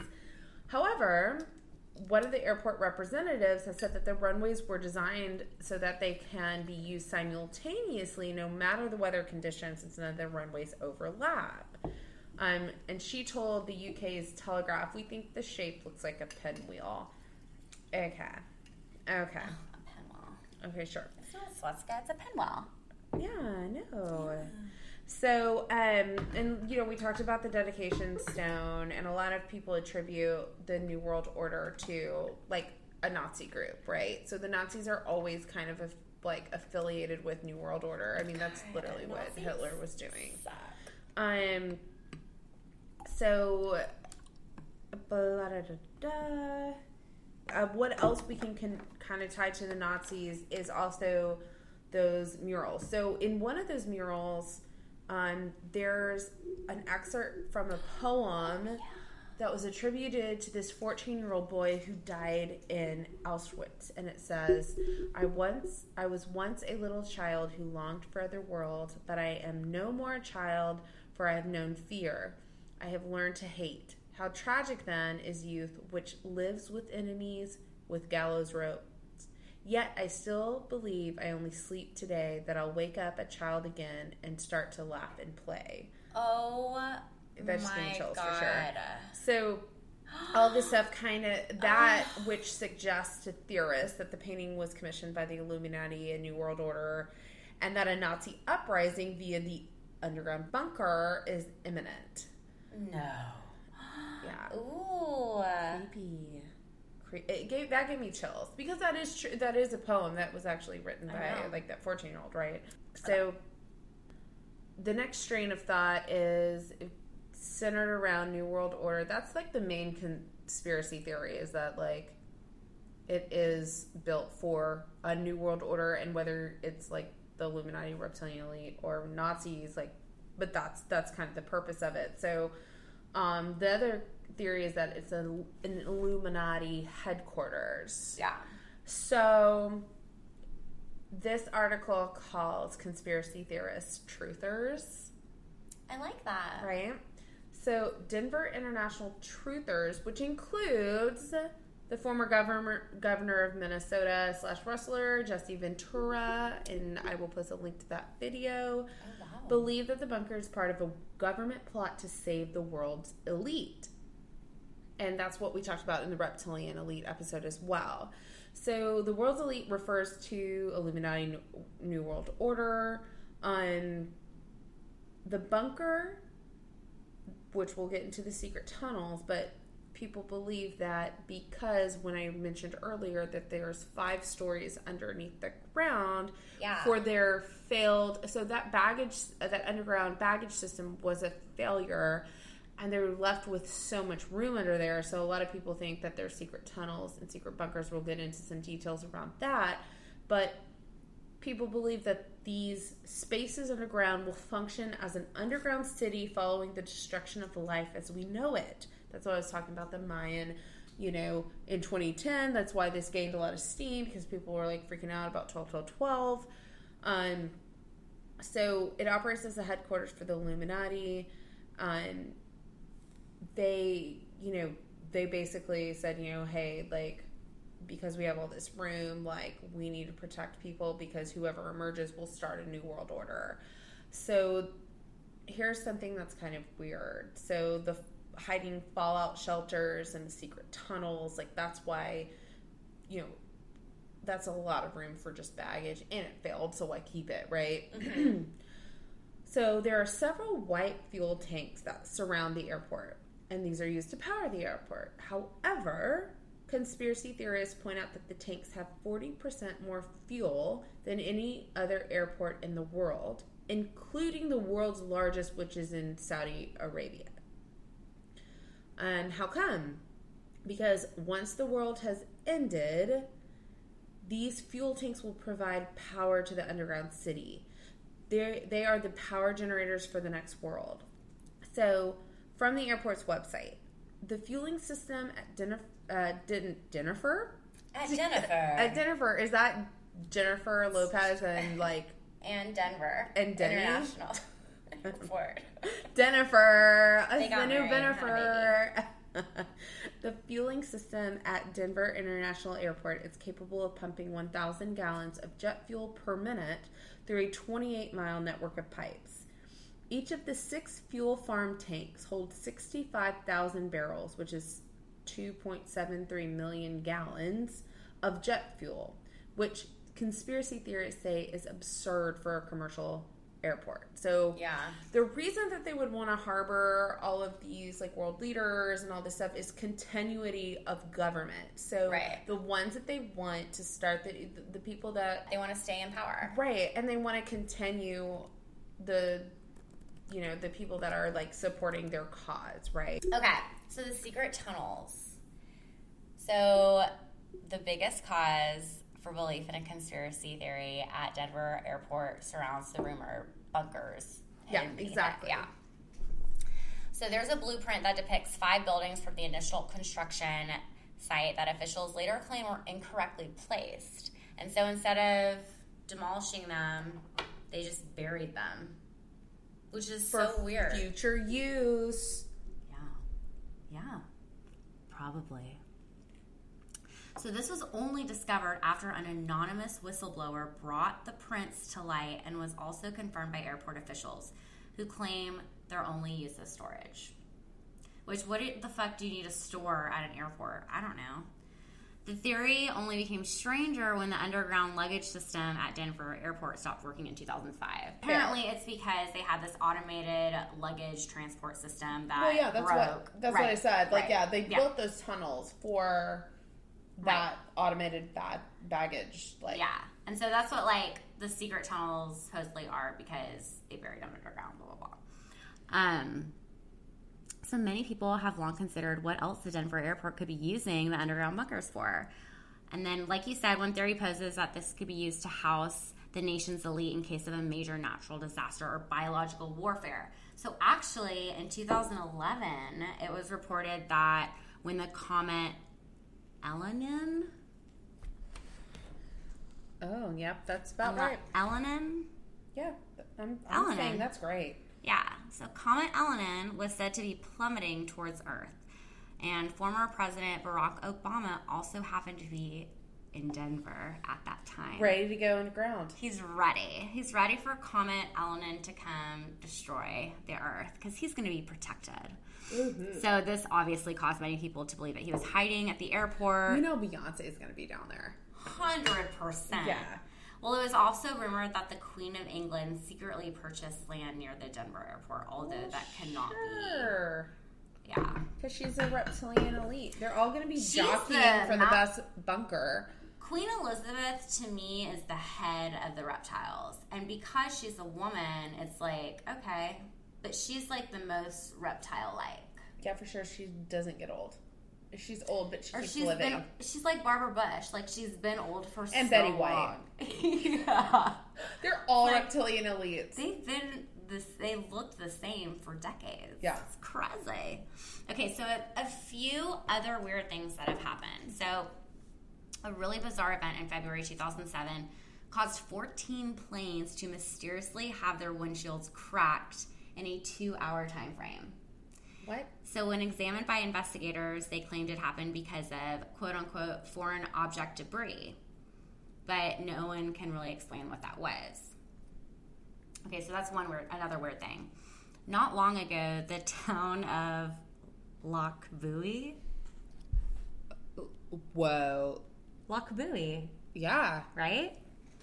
However, one of the airport representatives has said that the runways were designed so that they can be used simultaneously no matter the weather conditions, since none of the runways overlap. Um, and she told the U K's Telegraph, "We think the shape looks like a pinwheel." Okay. Okay. a pinwheel. Okay, sure. It's not a swastika, it's a pinwheel. Yeah, I know. So, um, and you know, we talked about the dedication stone, and a lot of people attribute the New World Order to like a Nazi group, right? So the Nazis are always kind of a, like affiliated with New World Order. I mean, that's literally what Nazis Hitler was doing. Suck. Um. So, blah, da, da, da. Uh, what else we can, can kind of tie to the Nazis is also those murals. So in one of those murals, um, there's an excerpt from a poem that was attributed to this fourteen-year-old boy who died in Auschwitz, and it says, "I once, I was once a little child who longed for other world, but I am no more a child, for I have known fear. I have learned to hate. How tragic then is youth, which lives with enemies, with gallows ropes. Yet I still believe I only sleep today, that I'll wake up a child again and start to laugh and play." Oh That just my gave me chills god. for sure. So all this stuff kind of, that which suggests to theorists that the painting was commissioned by the Illuminati and New World Order, and that a Nazi uprising via the underground bunker is imminent. No. Yeah. Ooh. Creepy. Cre- It gave that gave me chills because that is true. That is a poem that was actually written I by know. like that fourteen year old, right? So the next strain of thought is centered around New World Order. That's like the main conspiracy theory, is that like it is built for a New World Order, and whether it's like the Illuminati, reptilian elite, or Nazis, like, but that's that's kind of the purpose of it. So um, the other theory is that it's a, an Illuminati headquarters. Yeah. So this article calls conspiracy theorists truthers. I like that. Right? So Denver International Truthers, which includes the former governor governor of Minnesota slash wrestler Jesse Ventura, and I will post a link to that video, Oh, wow. believe that the bunker is part of a government plot to save the world's elite. And that's what we talked about in the reptilian elite episode as well. So the world's elite refers to Illuminati, New World Order. Um, the bunker, which we'll get into the secret tunnels, but people believe that because when I mentioned earlier that there's five stories underneath the ground Yeah. for their failed, so that baggage, that underground baggage system was a failure, and they're left with so much room under there. So a lot of people think that there's secret tunnels and secret bunkers. We'll get into some details around that, but people believe that these spaces underground will function as an underground city following the destruction of life as we know it. That's what I was talking about, the Mayan, you know, in twenty ten. That's why this gained a lot of steam, because people were like freaking out about twelve twelve twelve. Um, so it operates as the headquarters for the Illuminati. Um, they, you know, they basically said, you know, hey, like, because we have all this room, like, we need to protect people because whoever emerges will start a new world order. So here's something that's kind of weird. So the hiding fallout shelters and the secret tunnels, like, that's why, you know, that's a lot of room for just baggage, and it failed, so why keep it, right? Mm-hmm. So there are several white fuel tanks that surround the airport, and these are used to power the airport. However, conspiracy theorists point out that the tanks have forty percent more fuel than any other airport in the world, including the world's largest, which is in Saudi Arabia. And how come? Because once the world has ended, these fuel tanks will provide power to the underground city. They they are the power generators for the next world. So, from the airport's website, the fueling system at Jennifer, uh, Jennifer? At Jennifer. At Jennifer, is that Jennifer Lopez and like and Denver. And Denny? International Airport. Jennifer, They it's got the new married and had a Jennifer. The fueling system at Denver International Airport is capable of pumping one thousand gallons of jet fuel per minute through a twenty-eight mile network of pipes. Each of the six fuel farm tanks holds sixty-five thousand barrels, which is two point seven three million gallons of jet fuel, which conspiracy theorists say is absurd for a commercial airport. So Yeah. the reason that they would want to harbor all of these like world leaders and all this stuff is continuity of government. So Right. the ones that they want to start, the the people that They want to stay in power. right, and they want to continue the you know the people that are like supporting their cause, right? Okay, so the secret tunnels. So the biggest cause for belief in a conspiracy theory at Denver Airport surrounds the rumor bunkers. Yeah, hidden beneath it. exactly. Yeah. So there's a blueprint that depicts five buildings from the initial construction site that officials later claim were incorrectly placed. And so instead of demolishing them, they just buried them, which is For so weird. future use. Yeah. Yeah. Probably. So this was only discovered after an anonymous whistleblower brought the prints to light and was also confirmed by airport officials who claim they're only used as storage. Which, what the fuck do you need to store at an airport? I don't know. The theory only became stranger when the underground luggage system at Denver Airport stopped working in two thousand five. Apparently, yeah. It's because they had this automated luggage transport system that well, yeah, that's broke. What, that's right. what I said. Like, right. yeah, they yeah. built those tunnels for that right. automated bad baggage. Like, yeah, and so that's what, like, the secret tunnels supposedly are because they buried them underground, blah, blah, blah. Um... So many people have long considered what else the Denver airport could be using the underground bunkers for. And then, like you said, one theory poses that this could be used to house the nation's elite in case of a major natural disaster or biological warfare. So actually, in two thousand eleven, it was reported that when the comet Elenin... Oh, yep, that's about Ele- right. Elenin? Yeah, I'm, I'm Elenin. saying that's great. Yeah, so Comet Elenin was said to be plummeting towards Earth. And former President Barack Obama also happened to be in Denver at that time. Ready to go underground. He's ready. He's ready for Comet Elenin to come destroy the Earth because he's going to be protected. Mm-hmm. So this obviously caused many people to believe that he was hiding at the airport. You know Beyonce is going to be down there. one hundred percent. Yeah. Well, it was also rumored that the Queen of England secretly purchased land near the Denver airport, although oh, that cannot sure. be. Yeah. Because she's a reptilian elite. They're all going to be she's jockeying the, for the best bunker. Queen Elizabeth, to me, is the head of the reptiles. And because she's a woman, it's like, okay. But she's like the most reptile-like. Yeah, for sure. She doesn't get old. She's old, but she or keeps she's living. Been, she's like Barbara Bush. Like, she's been old for and so Betty long. White. Yeah. They're all like, reptilian elites. They've been this. They looked the same for decades. Yeah. It's crazy. Okay, so a, a few other weird things that have happened. So, a really bizarre event in February two thousand seven caused fourteen planes to mysteriously have their windshields cracked in a two-hour time frame. What? So when examined by investigators, they claimed it happened because of quote-unquote foreign object debris. But no one can really explain what that was. Okay, so that's one weird, another weird thing. Not long ago, the town of Lochbuie. Whoa. Lochbuie. Yeah. Right?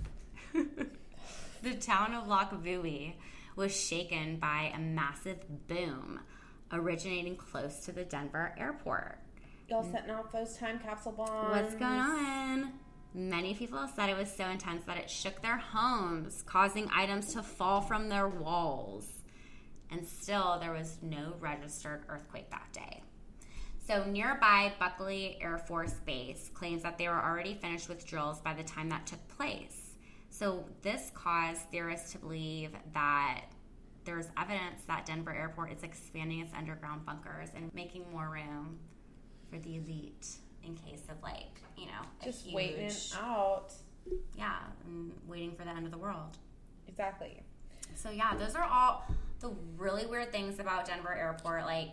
The town of Lochbuie was shaken by a massive boom originating close to the Denver airport. Y'all setting off those time capsule bombs. What's going on? Many people said it was so intense that it shook their homes, causing items to fall from their walls. And still, there was no registered earthquake that day. So nearby Buckley Air Force Base claims that they were already finished with drills by the time that took place. So this caused theorists to believe that there's evidence that Denver Airport is expanding its underground bunkers and making more room for the elite in case of, like, you know, just huge, waiting it out. Yeah, and waiting for the end of the world. Exactly. So, yeah, those are all the really weird things about Denver Airport. Like,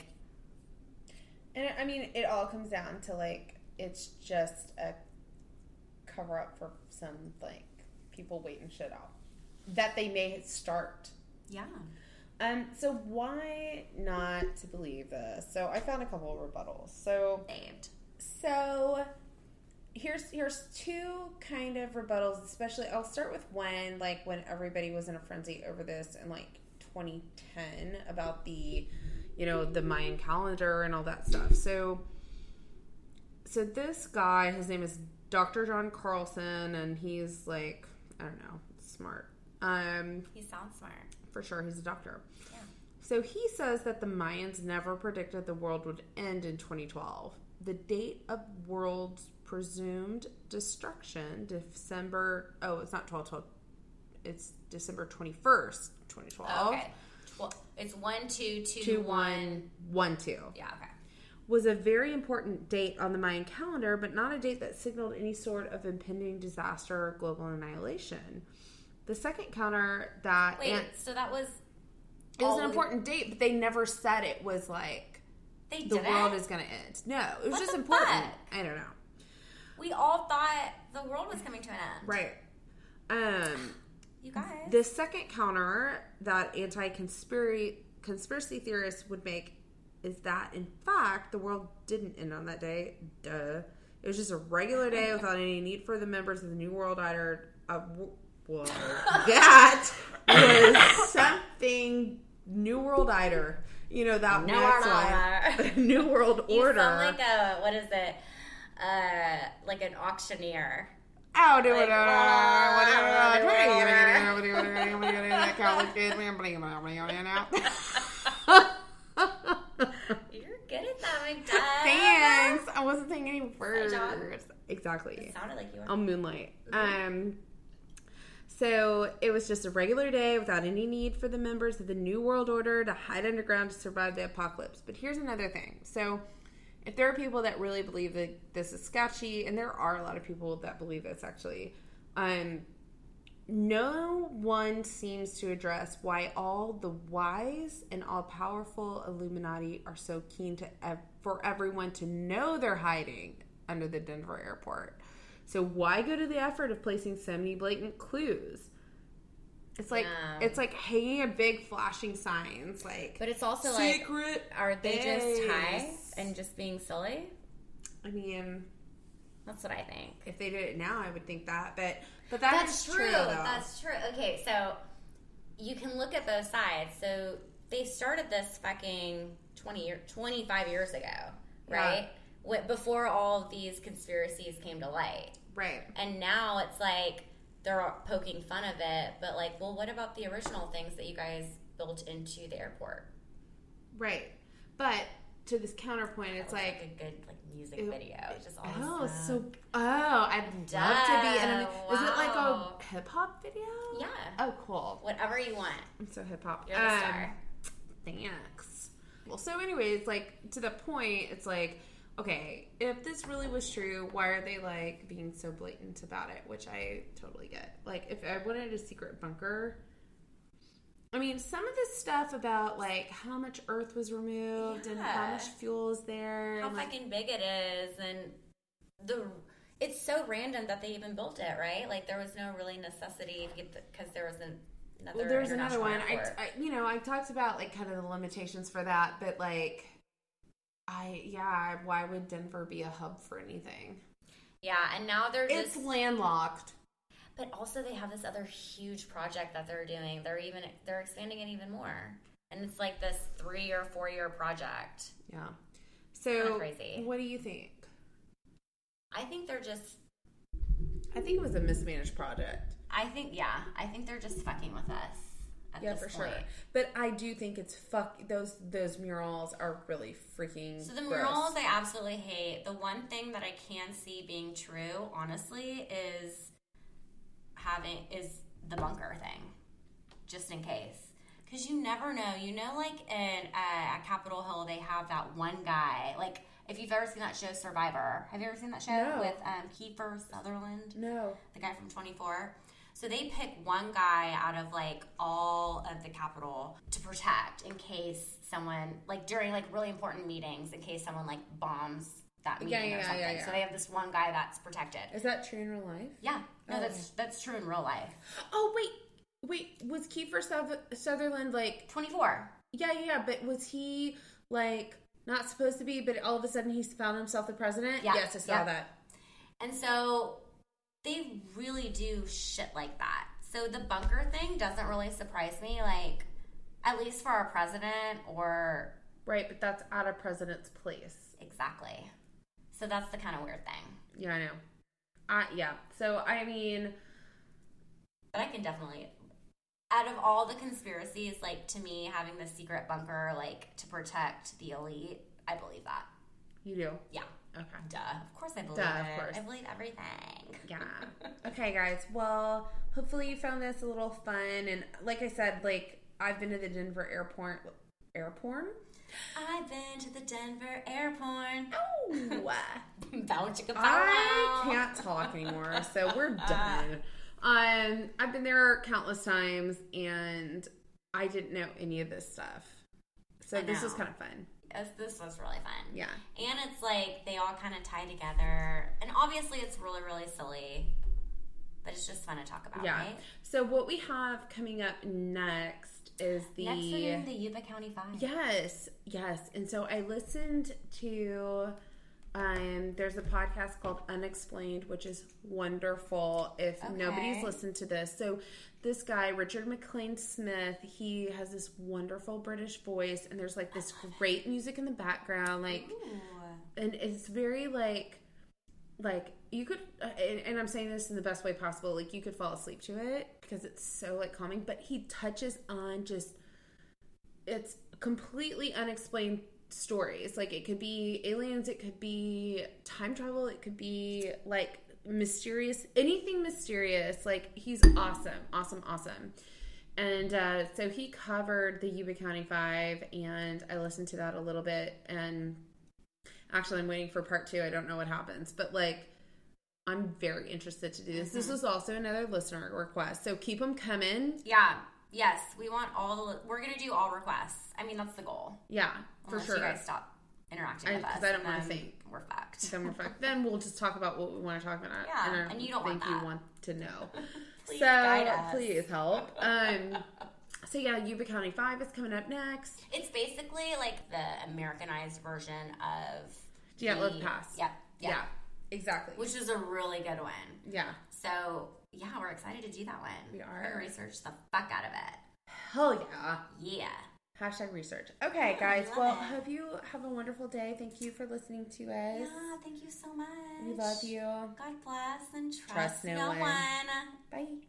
and I mean, it all comes down to, like, it's just a cover up for some, like, people waiting shit out that they may start. Yeah. Um. So why not to believe this? So I found a couple of rebuttals. So Saved. So here's here's two kind of rebuttals. Especially, I'll start with when like when everybody was in a frenzy over this in like twenty ten about the, you know, the Mayan calendar and all that stuff. So so this guy, his name is Doctor John Carlson, and he's like, I don't know, smart. Um, he sounds smart. For sure, he's a doctor. Yeah. So he says that the Mayans never predicted the world would end in twenty twelve. The date of world's presumed destruction, December, oh, it's not twelve twelve, it's December twenty-first, twenty twelve. Okay. Well, it's one, two, two, two one. one, one, two. Yeah, okay. Was a very important date on the Mayan calendar, but not a date that signaled any sort of impending disaster or global annihilation. The second counter that... Wait, so that was... It was an important date, but they never said it was like... They the didn't? world is going to end. No, it was What just the important. fuck? I don't know. We all thought the world was coming to an end. Right. Um, you guys. The second counter that anti-conspiracy conspiracy theorists would make is that, in fact, the world didn't end on that day. Duh. It was just a regular day without any need for the members of the New World Order. Uh, whoa. That was something New World Order. You know, that New next World one. New World Order. You sound like a, what is it? Uh, like an auctioneer. Oh, do it. You're good at that, my dad. Thanks. I wasn't saying any words. Exactly. It sounded like you were. I'll moonlight. Um, so it was just a regular day without any need for the members of the New World Order to hide underground to survive the apocalypse. But here's another thing. So if there are people that really believe that this is sketchy, and there are a lot of people that believe this actually, um, no one seems to address why all the wise and all-powerful Illuminati are so keen to ev- for everyone to know they're hiding under the Denver airport. So why go to the effort of placing so many blatant clues? It's like Yeah. it's like hanging a big flashing signs like, But it's also secret like, are they base. just high and just being silly? I mean, That's what I think. if they did it now, I would think that. But but that That's is true. though. That's true. Okay, so you can look at both sides. So they started this fucking twenty year, twenty-five years ago, right? Yeah. Before all of these conspiracies came to light. Right. And now it's like they're poking fun of it, but like, well, what about the original things that you guys built into the airport? Right. But to this counterpoint, it's like, like a good like music it, video. It's just all oh, this stuff. so oh, I'd Duh, love to be in. A, wow. Is it like a hip hop video? Yeah. Oh, cool. Whatever you want. I'm so hip hop. You're the um, star. Thanks. Well, so anyways, like to the point, it's like, okay, if this really was true, why are they like being so blatant about it? Which I totally get. Like, if I wanted a secret bunker, I mean, some of this stuff about like how much Earth was removed yeah. and how much fuel is there, how and, like, fucking big it is, and the it's so random that they even built it, right? Like there was no really necessity because there was an, another. Well, there's another one. I, airport. I, you know, I talked about like kind of the limitations for that, but like. I yeah, why would Denver be a hub for anything? Yeah, and now they're it's just landlocked. But also they have this other huge project that they're doing. They're even they're expanding it even more. And it's like this three or four year project. Yeah. So crazy. What do you think? I think they're just I think it was a mismanaged project. I think yeah, I think they're just fucking with us. At yeah, this for point. sure. But I do think it's fuck. Those those murals are really freaking. So the gross. murals I absolutely hate. The one thing that I can see being true, honestly, is having is the bunker thing, just in case, because you never know. You know, like in uh, at Capitol Hill, they have that one guy. Like if you've ever seen that show Survivor, have you ever seen that show No. with um, Kiefer Sutherland? No, the guy from twenty-four. So they pick one guy out of like all of the Capitol to protect in case someone, like during like really important meetings, in case someone like bombs that meeting Yeah, yeah, or something. yeah, yeah. So they have this one guy that's protected. is that true in real life? Yeah, no, Oh, that's okay. that's true in real life. Oh wait, wait. Was Kiefer Suther- Sutherland like? twenty-four. Yeah, yeah, yeah. But was he like not supposed to be? But all of a sudden, he found himself the president. Yeah, Yes, I saw yeah. that. And so they really do shit like that. So the bunker thing doesn't really surprise me, like, at least for our president or... Right, but that's at a president's place. Exactly. So that's the kind of weird thing. Yeah, I know. Uh, yeah, so, I mean... But I can definitely... Out of all the conspiracies, like, to me, having the secret bunker, like, to protect the elite, I believe that. You do? Yeah. Okay. Duh. Of course I believe Duh, it. of course. I believe everything. Yeah. Okay, guys. Well, hopefully you found this a little fun. And like I said, like, I've been to the Denver airport. Airport? I've been to the Denver airport. Oh! Bounce chicka I can't talk anymore, so we're done. Um, I've been there countless times, and I didn't know any of this stuff. So I this know. was kind of fun. This, this was really fun. Yeah. And it's like they all kind of tie together. And obviously it's really, really silly. But it's just fun to talk about, Yeah. right? So what we have coming up next is the next in the Yuba County Five. Yes, yes. And so I listened to um there's a podcast called Unexplained, which is wonderful if Okay. nobody's listened to this. So this guy, Richard McLean Smith, he has this wonderful British voice, and there's like this great music in the background, like Ooh. and it's very like like you could uh, and, and I'm saying this in the best way possible, like you could fall asleep to it because it's so like calming, but he touches on just it's completely unexplained stories. Like it could be aliens, it could be time travel, it could be like mysterious, anything mysterious. Like he's awesome awesome awesome. And uh so he covered the Yuba County Five, and I listened to that a little bit, and actually, I'm waiting for part two. I don't know what happens, but like, I'm very interested to do this. Mm-hmm. This was also another listener request, so keep them coming. Yeah. Yes, we want all the. We're gonna do all requests. I mean, that's the goal. Yeah, for Unless sure. you guys stop interacting I, with us, because I don't and want to then think we're fucked. Then we're fucked. Then we'll just talk about what we want to talk about. Yeah, and, I and you don't think want that. you want to know. Please so guide us. please help. Um. So yeah, Yuba County Five is coming up next. It's basically like the Americanized version of. Dyatlov Pass. Yeah, yeah, Yeah, exactly. Which is a really good one. Yeah. So, yeah, we're excited to do that one. We are. We're going to research the fuck out of it. Hell yeah. Yeah. Hashtag research. Okay, Yeah, guys. love Well, it. hope you have a wonderful day. Thank you for listening to us. Yeah, thank you so much. We love you. God bless and trust, Trust no no one. one. Bye.